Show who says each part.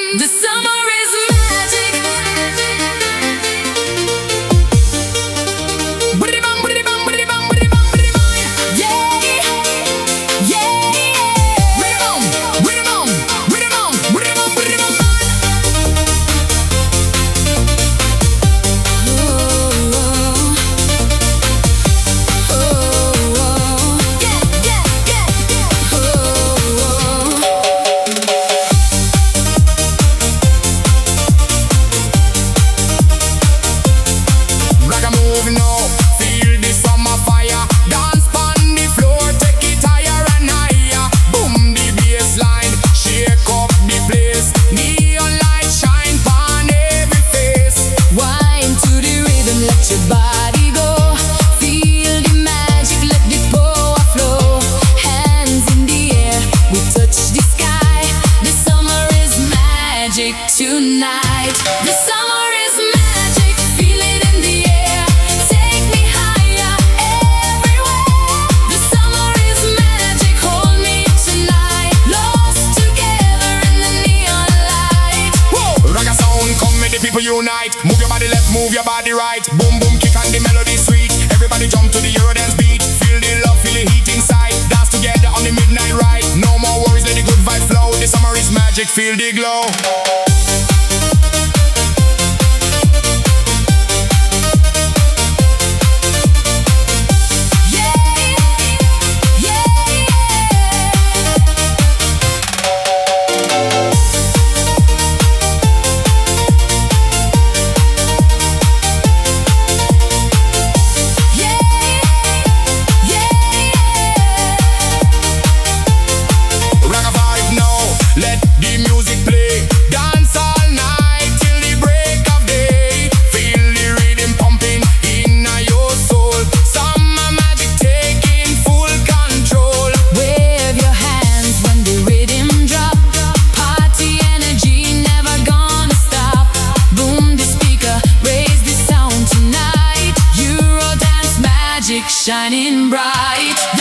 Speaker 1: The summer is magic. Booty bum, booty bum, booty bum, booty bum, booty bum. Yeah, yeah, yeah. Rhythm on, rhythm on, rhythm on, rhythm on, rhythm on. Yeah, yeah, yeah. Like a movie now, feel the summer fire. Dance on the floor, take it higher and higher. Boom the bass line, shake up the place. Neon light shine on every face.
Speaker 2: Wine to the rhythm, let your body go. Feel the magic, let the power flow. Hands in the air, we touch the sky. The summer is magic tonight. The summer is magic, feel it in the air. Take me higher everywhere. The summer is magic, hold me tonight. Lost together in the neon light.
Speaker 1: Whoa, reggae sound, come make the people unite. Move your body left, move your body right. Boom boom kick and the melody sweet. Everybody jump to the Eurodance beat. Feel the love, feel the heat inside. Dance together on the midnight ride. No more worries, let the good vibe flow. The summer is magic, feel the glow. Reggae vibe now, let the music play. Dance all night till the break of day. Feel the rhythm pumping in your soul. Summer magic taking full control.
Speaker 2: Wave your hands when the rhythm drop. Party energy never gonna stop. Boom the speaker, raise the sound tonight. Eurodance magic shining bright.